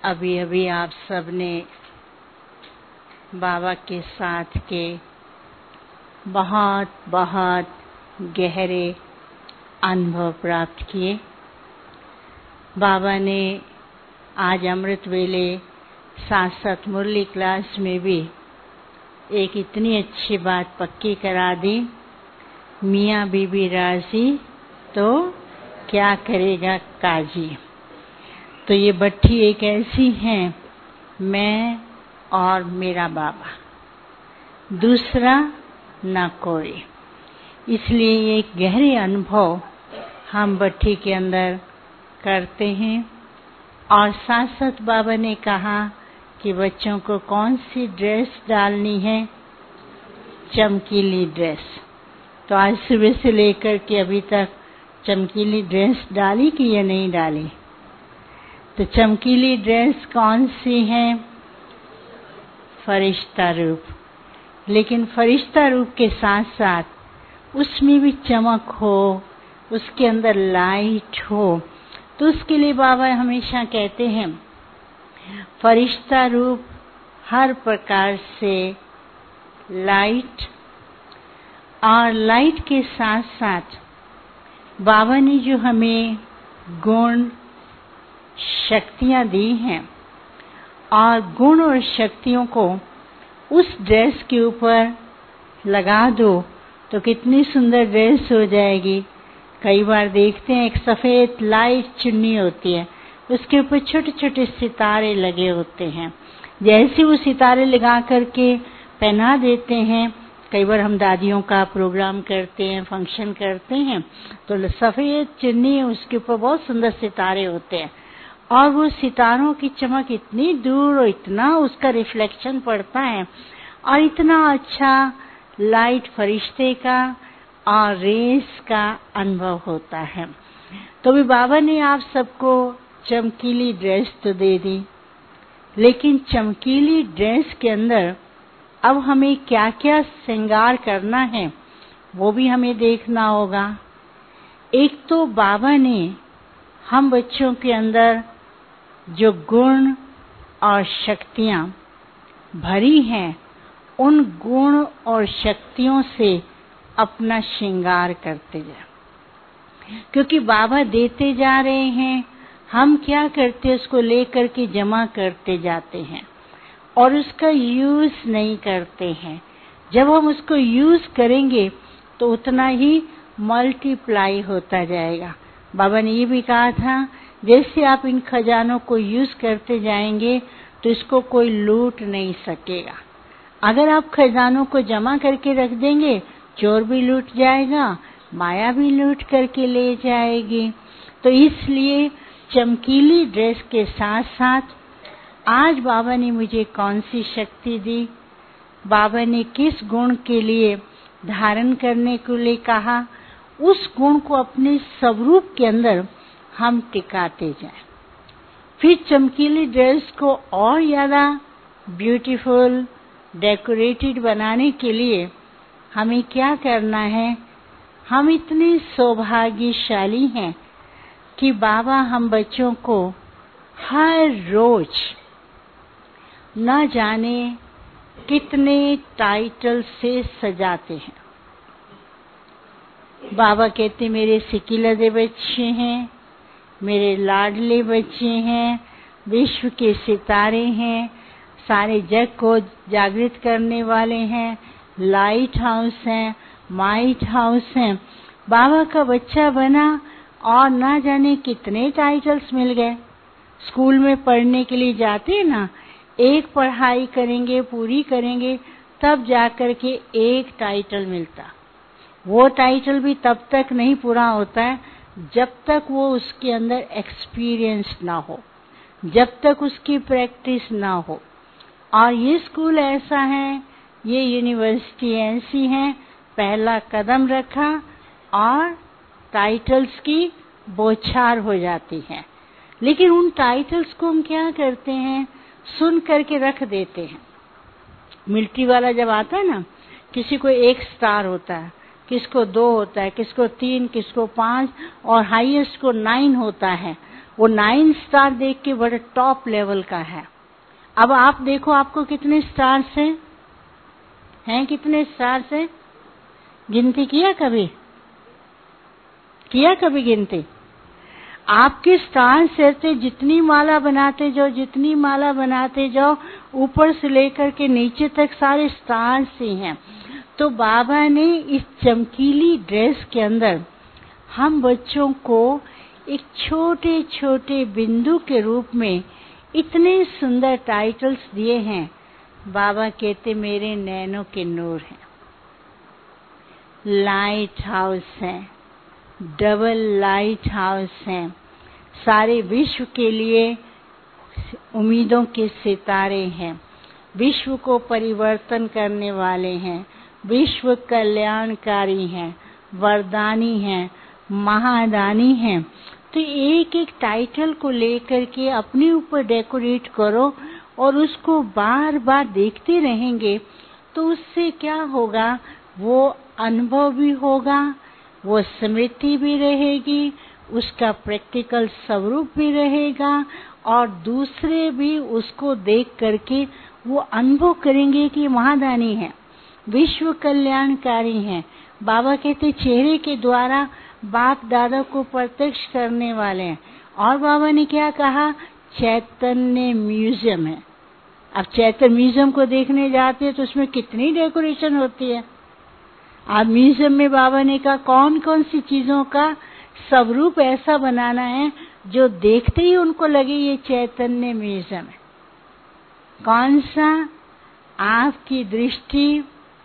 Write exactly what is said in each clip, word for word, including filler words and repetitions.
अभी अभी आप सबने बाबा के साथ के बहुत बहुत गहरे अनुभव प्राप्त किए। बाबा ने आज अमृत वेले साथ साथ मुरली क्लास में भी एक इतनी अच्छी बात पक्की करा दी, मियाँ बीबी राजी तो क्या करेगा काजी। तो ये भट्ठी एक ऐसी है, मैं और मेरा बाबा, दूसरा ना कोई। इसलिए ये एक गहरे अनुभव हम भट्ठी के अंदर करते हैं। और साथ साथ बाबा ने कहा कि बच्चों को कौन सी ड्रेस डालनी है, चमकीली ड्रेस। तो आज सुबह से लेकर के अभी तक चमकीली ड्रेस डाली कि या नहीं डाली? तो चमकीली ड्रेस कौन सी है? फरिश्ता रूप। लेकिन फरिश्ता रूप के साथ साथ उसमें भी चमक हो, उसके अंदर लाइट हो। तो उसके लिए बाबा हमेशा कहते हैं फरिश्ता रूप हर प्रकार से लाइट, और लाइट के साथ साथ बाबा ने जो हमें गुण शक्तियां दी हैं, और गुण और शक्तियों को उस ड्रेस के ऊपर लगा दो तो कितनी सुंदर ड्रेस हो जाएगी। कई बार देखते हैं एक सफेद लाइट चुन्नी होती है, उसके ऊपर छोटे छोटे सितारे लगे होते हैं। जैसे वो सितारे लगा करके पहना देते हैं, कई बार हम दादियों का प्रोग्राम करते हैं, फंक्शन करते हैं, तो सफेद चुन्नी, उसके ऊपर बहुत सुंदर सितारे होते हैं, और वो सितारों की चमक इतनी दूर और इतना उसका रिफ्लेक्शन पड़ता है, और इतना अच्छा लाइट फरिश्ते का और रेस का अनुभव होता है। तो भी बाबा ने आप सबको चमकीली ड्रेस तो दे दी, लेकिन चमकीली ड्रेस के अंदर अब हमें क्या क्या श्रृंगार करना है वो भी हमें देखना होगा। एक तो बाबा ने हम बच्चों के अंदर जो गुण और शक्तियां भरी हैं, उन गुण और शक्तियों से अपना श्रृंगार करते जाए। क्योंकि बाबा देते जा रहे हैं, हम क्या करते उसको लेकर के जमा करते जाते हैं और उसका यूज नहीं करते हैं। जब हम उसको यूज करेंगे तो उतना ही मल्टीप्लाई होता जाएगा। बाबा ने ये भी कहा था, जैसे आप इन खजानों को यूज करते जाएंगे तो इसको कोई लूट नहीं सकेगा। अगर आप खजानों को जमा करके रख देंगे, चोर भी लूट जाएगा, माया भी लूट करके ले जाएगी। तो इसलिए चमकीली ड्रेस के साथ साथ आज बाबा ने मुझे कौन सी शक्ति दी, बाबा ने किस गुण के लिए धारण करने के लिए कहा, उस गुण को अपने स्वरूप के अंदर हम टिकाते जाएं। फिर चमकीली ड्रेस को और ज्यादा ब्यूटीफुल, डेकोरेटेड बनाने के लिए हमें क्या करना है? हम इतने सौभाग्यशाली हैं कि बाबा हम बच्चों को हर रोज न जाने कितने टाइटल से सजाते हैं। बाबा कहते मेरे सिकिलदे बच्चे हैं, मेरे लाडले बच्चे हैं, विश्व के सितारे हैं, सारे जग को जागृत करने वाले हैं, लाइट हाउस हैं, माइट हाउस हैं। बाबा का बच्चा बना और ना जाने कितने टाइटल्स मिल गए। स्कूल में पढ़ने के लिए जाते हैं ना, एक पढ़ाई करेंगे, पूरी करेंगे, तब जाकर के एक टाइटल मिलता। वो टाइटल भी तब तक नहीं पूरा होता है जब तक वो उसके अंदर एक्सपीरियंस ना हो, जब तक उसकी प्रैक्टिस ना हो। और ये स्कूल ऐसा है, ये यूनिवर्सिटी ऐसी है, पहला कदम रखा और टाइटल्स की बौछार हो जाती है। लेकिन उन टाइटल्स को हम क्या करते हैं, सुन करके रख देते हैं। मिलिट्री वाला जब आता है ना, किसी को एक स्टार होता है, किसको दो होता है, किसको तीन, किसको पांच, और हाईएस्ट को नाइन होता है। वो नाइन स्टार देख के बड़ा टॉप लेवल का है। अब आप देखो आपको कितने स्टार्स हैं? हैं कितने स्टार्स हैं? गिनती किया कभी? किया कभी गिनती? आपके स्टार्स ऐसे जितनी माला बनाते जाओ, जितनी माला बनाते जाओ, ऊपर से लेकर के नीचे तक सारे स्टार्स ही हैं। तो बाबा ने इस चमकीली ड्रेस के अंदर हम बच्चों को एक छोटे छोटे बिंदु के रूप में इतने सुंदर टाइटल्स दिए हैं। बाबा कहते मेरे नैनों के नूर हैं, लाइट हाउस है, डबल लाइट हाउस है, सारे विश्व के लिए उम्मीदों के सितारे हैं, विश्व को परिवर्तन करने वाले हैं, विश्व कल्याणकारी हैं, वरदानी हैं, महादानी हैं। तो एक एक टाइटल को लेकर के अपने ऊपर डेकोरेट करो और उसको बार बार देखते रहेंगे तो उससे क्या होगा, वो अनुभव भी होगा, वो स्मृति भी रहेगी, उसका प्रैक्टिकल स्वरूप भी रहेगा और दूसरे भी उसको देख करके वो अनुभव करेंगे कि महादानी है, विश्व कल्याणकारी है। बाबा कहते चेहरे के द्वारा बाप दादा को प्रत्यक्ष करने वाले हैं। और बाबा ने क्या कहा, चैतन्य म्यूजियम है। अब चैतन्य म्यूजियम को देखने जाते हैं तो उसमें कितनी डेकोरेशन होती है। अब म्यूजियम में बाबा ने कहा कौन कौन सी चीजों का स्वरूप ऐसा बनाना है जो देखते ही उनको लगे ये चैतन्य म्यूजियम है। कौन सा? आपकी दृष्टि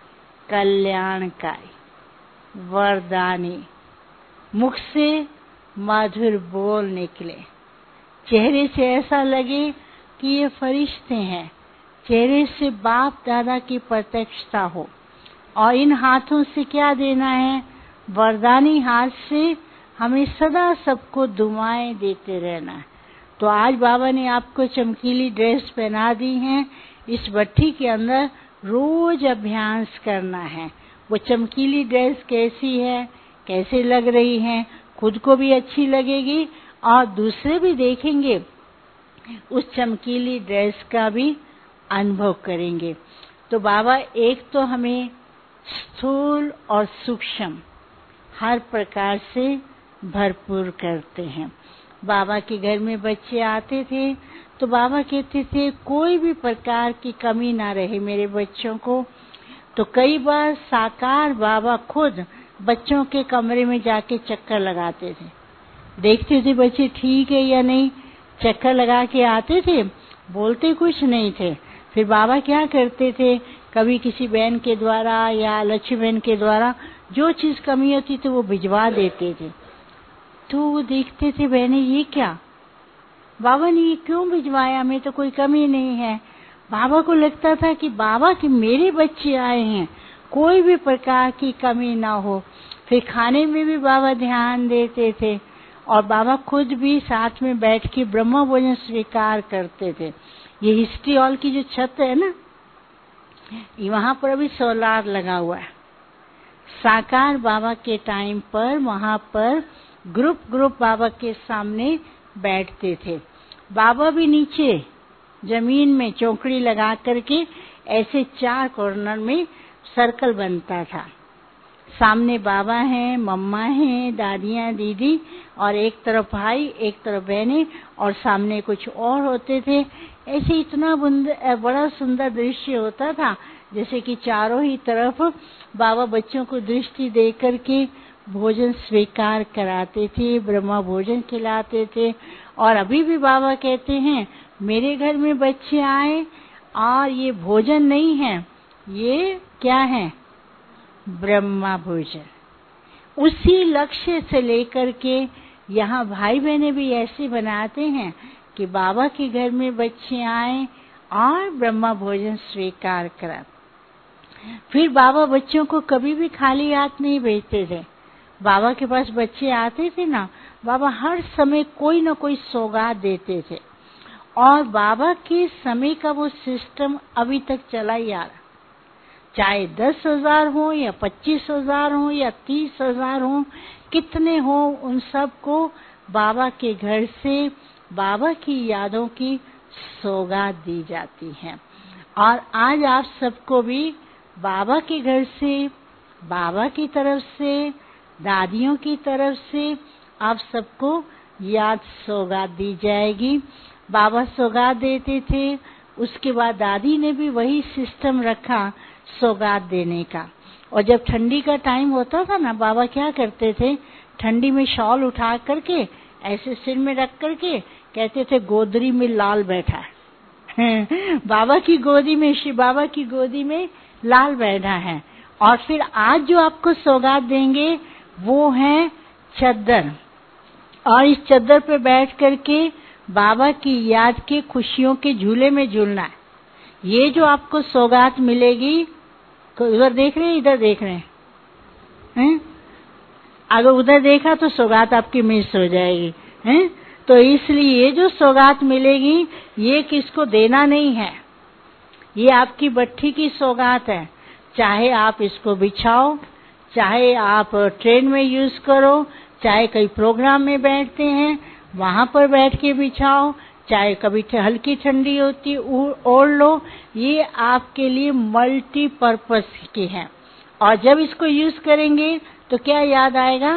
कल्याणकारी, वरदानी, मुख से मधुर बोल निकले, चेहरे से ऐसा लगे कि ये फरिश्ते हैं, चेहरे से बाप दादा की प्रत्यक्षता हो। और इन हाथों से क्या देना है, वरदानी हाथ से हमें सदा सबको दुआएं देते रहना है। तो आज बाबा ने आपको चमकीली ड्रेस पहना दी है, इस भट्ठी के अंदर रोज अभ्यास करना है। वो चमकीली ड्रेस कैसी है, कैसे लग रही है, खुद को भी अच्छी लगेगी और दूसरे भी देखेंगे उस चमकीली ड्रेस का भी अनुभव करेंगे। तो बाबा एक तो हमें स्थूल और सूक्ष्म हर प्रकार से भरपूर करते हैं। बाबा के घर में बच्चे आते थे तो बाबा कहते थे कोई भी प्रकार की कमी ना रहे मेरे बच्चों को। तो कई बार साकार बाबा खुद बच्चों के कमरे में जाके चक्कर लगाते थे, देखते थे बच्चे ठीक है या नहीं, चक्कर लगा के आते थे, बोलते कुछ नहीं थे। फिर बाबा क्या करते थे, कभी किसी बहन के द्वारा या लक्ष्मी बहन के द्वारा जो चीज कमी होती थी वो भिजवा देते थे। तो वो देखते थे बहने ये क्या, बाबा ने ये क्यों भिजवाया, हमें तो कोई कमी नहीं है। बाबा को लगता था कि बाबा के मेरे बच्चे आए हैं, कोई भी प्रकार की कमी ना हो। फिर खाने में भी बाबा ध्यान देते थे और बाबा खुद भी साथ में बैठ के ब्रह्म भोजन स्वीकार करते थे। ये हिस्ट्री हॉल की जो छत है ना, वहां पर अभी सोलार लगा हुआ है। साकार बाबा के टाइम पर वहां पर ग्रुप ग्रुप बाबा के सामने बैठते थे। बाबा भी नीचे जमीन में चौकड़ी लगा करके ऐसे चार कॉर्नर में सर्कल बनता था। सामने बाबा हैं, मम्मा हैं, दादियाँ, दीदी और एक तरफ भाई, एक तरफ बहनें और सामने कुछ और होते थे। ऐसे इतना बड़ा सुंदर दृश्य होता था जैसे कि चारों ही तरफ बाबा बच्चों को दृष्टि दे करके भोजन स्वीकार कराते थे, ब्रह्मा भोजन खिलाते थे। और अभी भी बाबा कहते हैं मेरे घर में बच्चे आए और ये भोजन नहीं है, ये क्या है, ब्रह्मा भोजन। उसी लक्ष्य से लेकर के यहाँ भाई बहने भी ऐसे बनाते हैं कि बाबा के घर में बच्चे आए और ब्रह्मा भोजन स्वीकार करा। फिर बाबा बच्चों को कभी भी खाली हाथ नहीं भेजते थे। बाबा के पास बच्चे आते थे ना, बाबा हर समय कोई ना कोई सौगात देते थे। और बाबा के समय का वो सिस्टम अभी तक चला ही आ रहा, चाहे दस हजार हो या पच्चीस हजार हो या तीस हजार हो, कितने हो, उन सब को बाबा के घर से बाबा की यादों की सौगात दी जाती है। और आज आप सबको भी बाबा के घर से, बाबा की तरफ से, दादियों की तरफ से आप सबको याद सौगात दी जाएगी। बाबा सौगात देते थे, उसके बाद दादी ने भी वही सिस्टम रखा सौगात देने का। और जब ठंडी का टाइम होता था ना, बाबा क्या करते थे, ठंडी में शॉल उठा करके ऐसे सिर में रख करके कहते थे गोदरी में लाल बैठा है बाबा की गोदी में, श्री बाबा की गोदी में लाल बैठा है। और फिर आज जो आपको सौगात देंगे वो है चद्दर, और इस चद्दर पे बैठ करके बाबा की याद के खुशियों के झूले में झूलना है। ये जो आपको सौगात मिलेगी, उधर देख रहे हैं, इधर देख रहे हैं, हैं? अगर उधर देखा तो सौगात आपकी मिस हो जाएगी, हैं? तो इसलिए ये जो सौगात मिलेगी ये किसको देना नहीं है, ये आपकी बट्ठी की सौगात है। चाहे आप इसको बिछाओ, चाहे आप ट्रेन में यूज करो, चाहे कई प्रोग्राम में बैठते हैं वहां पर बैठ के बिछाओ, चाहे कभी हल्की ठंडी होती ओढ़ लो, ये आपके लिए मल्टीपर्पस की है। और जब इसको यूज करेंगे तो क्या याद आएगा,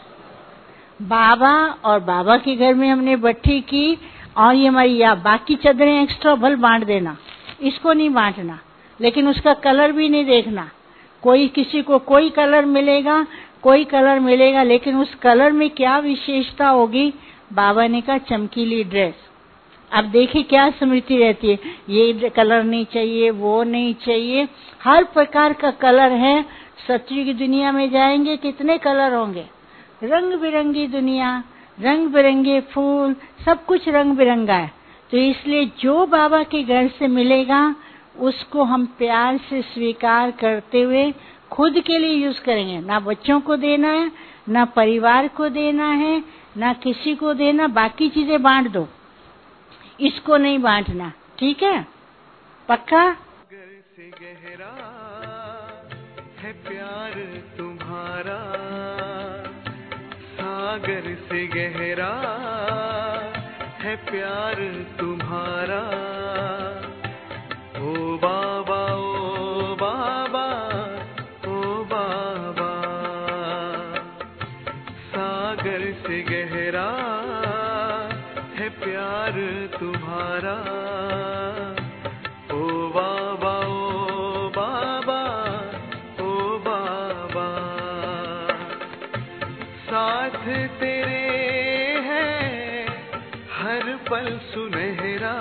बाबा, और बाबा के घर में हमने बट्ठी की, और ये हमारी या बाकी चादरें एक्स्ट्रा भल बांट देना, इसको नहीं बांटना, लेकिन उसका कलर भी नहीं देखना। कोई किसी को कोई कलर मिलेगा, कोई कलर मिलेगा, लेकिन उस कलर में क्या विशेषता होगी, बाबा ने कहा चमकीली ड्रेस। अब देखिए क्या स्मृति रहती है, ये कलर नहीं चाहिए, वो नहीं चाहिए, हर प्रकार का कलर है। सत्य की दुनिया में जाएंगे कितने कलर होंगे, रंग बिरंगी दुनिया, रंग बिरंगे फूल, सब कुछ रंग बिरंगा है। तो इसलिए जो बाबा के घर से मिलेगा उसको हम प्यार से स्वीकार करते हुए खुद के लिए यूज करेंगे। ना बच्चों को देना है, ना परिवार को देना है, ना किसी को देना। बाकी चीजें बांट दो, इसको नहीं बांटना, ठीक है, पक्का। सागर से गहरा है प्यार तुम्हारा, सागर से गहरा है प्यार तुम्हारा, ओ बाबा ओ बाबा ओ बाबा, सागर से गहरा है प्यार तुम्हारा, ओ बाबा ओ बाबा ओ बाबा, साथ तेरे है हर पल सुनहरा,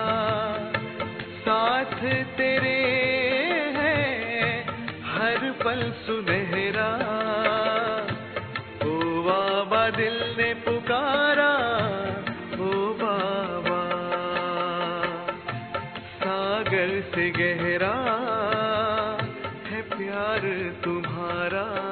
साथ तेरे है हर पल सुनहरा, ओ बाबा दिल ने पुकारा, ओ बाबा, सागर से गहरा है प्यार तुम्हारा।